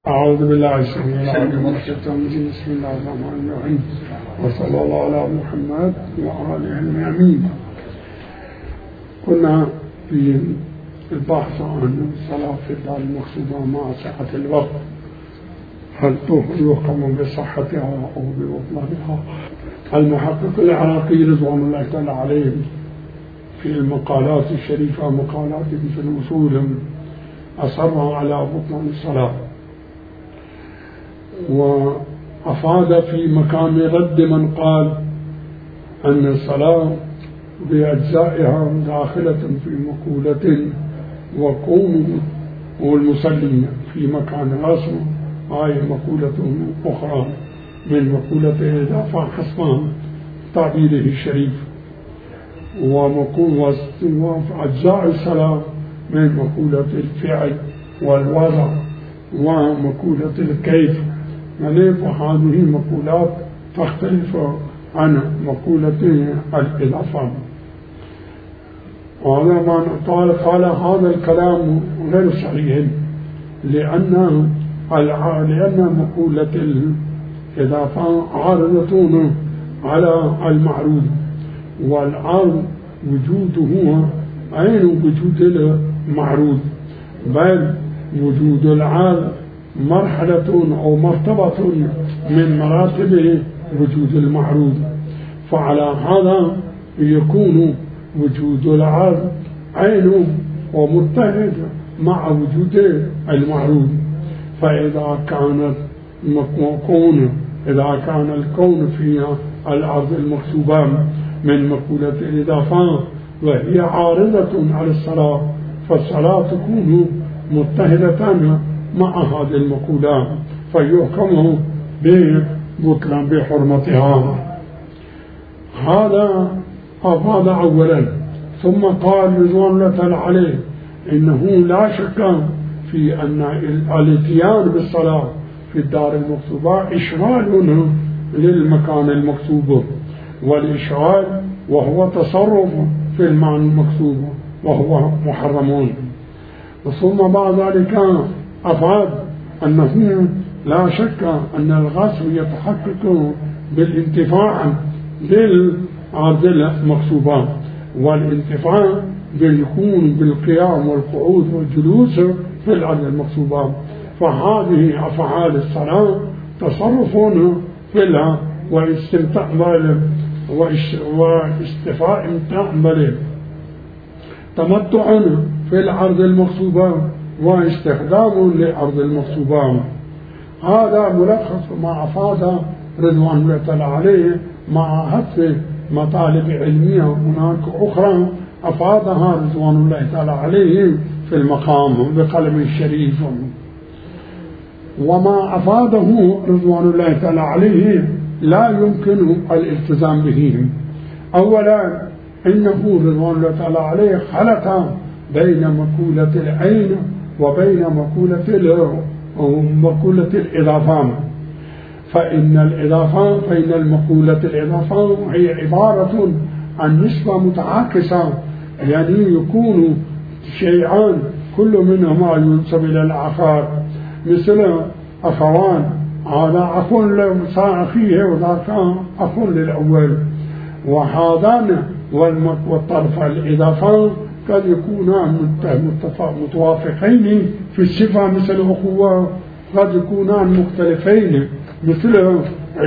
أعوذ بالله السميع العليم من الشيطان الرجيم. بسم الله الرحمن الرحيم، وصلى الله على محمد وآله الأمين. كنا في البحث عن الصلاة في الدار المقصودة مع صحة الوقت، هل يحكم بصحتها أو ببطلانها؟ المحقق العراقي رضوان الله تعالى عليه في المقالات الشريفة، مقالات في الوصول، أصر على بطلان الصلاة، وأفاد في مكان رد من قال أن الصلاة بأجزائها داخلة في مقولة وكون والمصلي في مكان آخر هاي مقولة أخرى من مقولة الإضافة حسب تعبيره الشريف، وأجزاء الصلاة من مقولة الفعل والوضع ومقولة الكيف، فهذه مقولات تختلف عن مقولة الإضافة. وهذا ما قال هذا الكلام غير صحيح، لأن مقولة الإضافة عارضة على المعروض، والعارض وجوده عين وجود المعروض، بل وجود العارض مرحلة أو مرتبة من مراتب وجود المعروض، فعلى هذا يكون وجود العارض عين ومتحد مع وجود المعروض. فإذا كان الكون في الأرض المكتوبة من مقولة الإضافة وهي عارضة على الصلاة، فالصلاة تكون متحدة مع هذه المقولة، فيحكم ببطلان بحرمتها. هذا أفاد أولا، ثم قال رضوان الله تعالى عليه إنه لا شك في أن الاتيان بالصلاة في الدار المكتوبة إشغال للمكان المكتوب، والإشغال وهو تصرف في المعنى المكتوب وهو محرم. ثم بعد ذلك أفاد أنه لا شك أن الغصب يتحقق بالانتفاع بالعرض المقصوبة، والانتفاع بيكون بالقيام والقعود والجلوس في العرض المقصوبة، فهذه أفعال الصلاة تصرف في الها واستمتاع واستفاء امتاع تمتع في العرض المقصوبة واستخدام لأرض المغصوبة. هذا ملخص ما أفاد رضوان الله تعالى عليه مع حذف مطالب علمية هناك أخرى أفادها رضوان الله تعالى عليه في المقام بقلم الشريف. وما أفاده رضوان الله تعالى عليه لا يمكن الالتزام به. أولا إنه رضوان الله تعالى عليه خلط بين مقولة العين وبين مقولة الإضافة، فإن المقولة الإضافة هي عبارة عن نسبة متعاكسة، يعني يكون شيئان كل منهما ينسب إلى الآخر، مثل أخوان، هذا أخ لأخيه وذاك أخ للأول، وهذان والطرف الإضافة قد يكونان متوافقين في الصفة مثل الأخوة، قد يكونان مختلفين مثل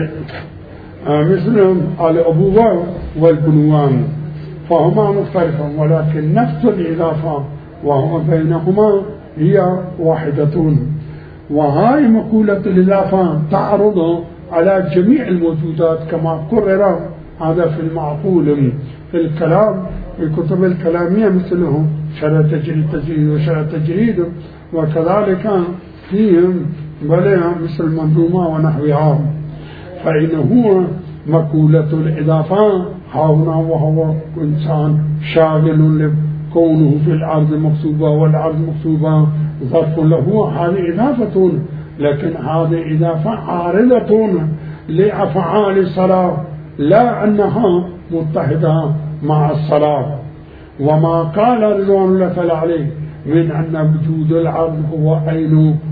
الأبوة والبنوان، فهما مختلفان، ولكن نفس الإضافة وهو بينهما هي واحدة. وهاي مقولة الإضافة تعرض على جميع الموجودات كما قرر هذا في المعقول في الكلام في الكتب الكلامية، مثله شرع تجريد تجريد وشرع تجريد، وكذلك فيهم بلها مثل المنظومة ونحوها. فإنه مقولة الإضافة هنا وهو إنسان شاغل لكونه في الأرض مكتوبة، والأرض مكتوبة ظرف له، هذه إضافة، لكن هذه إضافة عارضة لأفعال الصلاة، لا أنها متحدة مع الصلاة. وما قال رضوان الله تعالى عليه من أن وجود العرض هو عين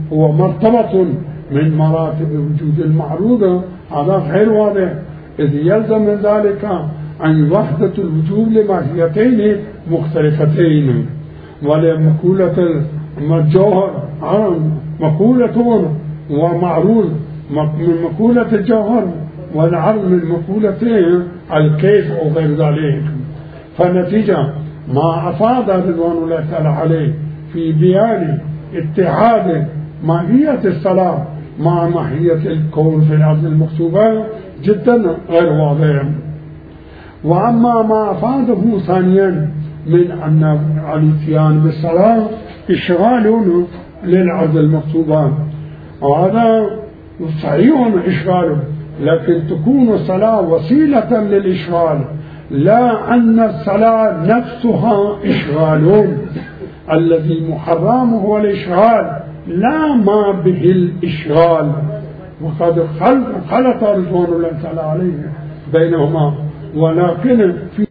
هو مرتبة من مراتب وجود المعروضة، هذا غير واضح، إذ يلزم من ذلك عن وحدة الوجود لماهيتين مختلفتين، ولمقولة الجوهر مقولة ومعروض من مقولة الجوهر، والعرض من مقولتين الكيف وغير ذلك. فالنتيجة ما أفاد رضوان الله تعالى عليه في بيان اتحاد ماهية الصلاة مع ماهية الكون في الأرض المكتوبة جدا غير واضح. وأما ما أفاده ثانيا من أن الاتيان بالصلاة إشغال للأرض المكتوبة، وهذا صحيح إشغاله، لكن تكون الصلاة وسيلة للإشغال، لا أن الصلاة نفسها إشغال. الذي محرم هو الإشغال لا ما به الإشغال، وقد خلط رضوان الله تعالى عليه بينهما، ولكن في